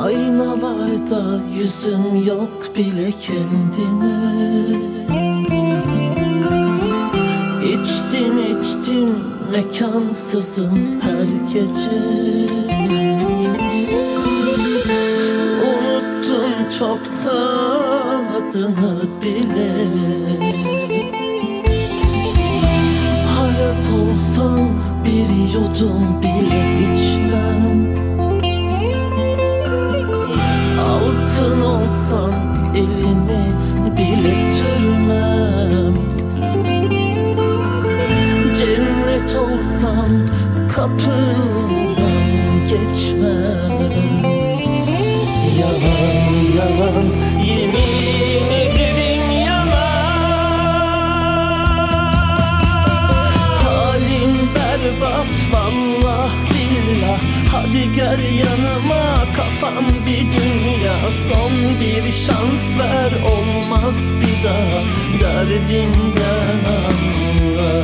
Aynalarda yüzüm yok bile kendime. İçtim mekansızım her gece. Unuttum çoktan adını bile. Hayat olsam bir yudum bile içmem. Altın olsan elini bile sürmem. Cennet olsam kapından geçmem. Yalan yalan yemin ederim yalan. Halim berbat vallah billah. Hadi gel yanıma, kafam bir dünya. Son bir şans ver, olmaz bir daha. Derdimden anla.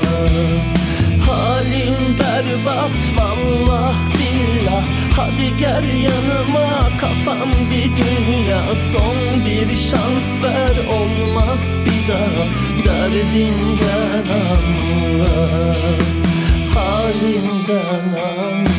Halim berbat vallah billah. Hadi gel yanıma, kafam bir dünya. Son bir şans ver, olmaz bir daha. Derdimden anla. Halimden anla.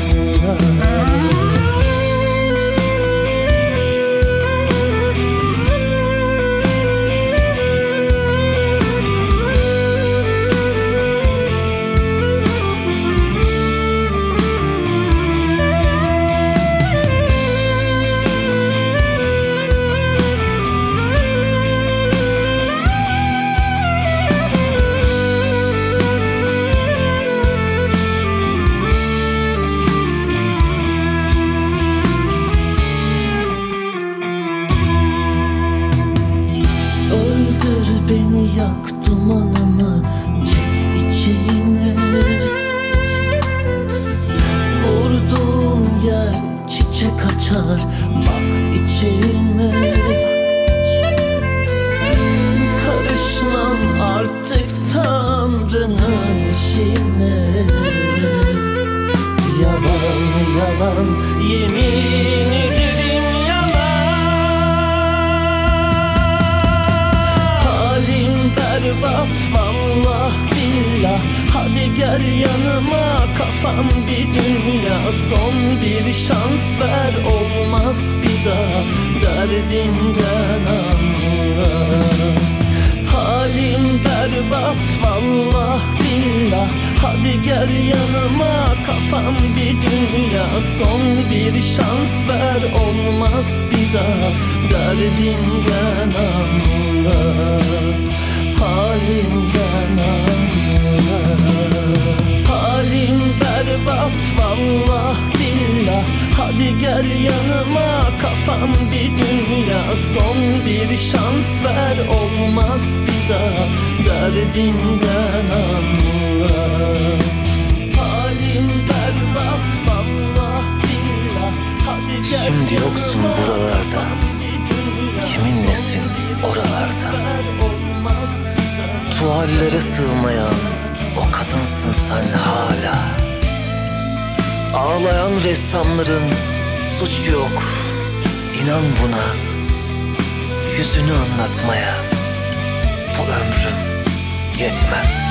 Beni yak, dumanımı çek içine. Vurduğum yer çiçek açar, bak içime. Karışmam artık Tanrı'nın işine. Yalan yalan yemin ederim yalan. Halim berbat vallah billah. Hadi gel yanıma, kafam bir dünya. Son bir şans ver, olmaz bir daha. Derdimden anla. Halim berbat vallah billah. Hadi gel yanıma, kafam bir dünya. Son bir şans ver, olmaz bir daha. Derdimden anla. Halimden anla. Halim berbat vallah billah. Hadi gel yanıma, kafam bir dünya. Son bir şans ver, olmaz bir daha. Derdimden anla. Halim berbat vallah billah. Hadi gel şimdi yoksun buralarda. Kiminlesin oralarda? Tuvallere sığmayan o kadınsın sen hala. Ağlayan ressamların suçu yok, İnan buna. Yüzünü anlatmaya bu ömrüm yetmez.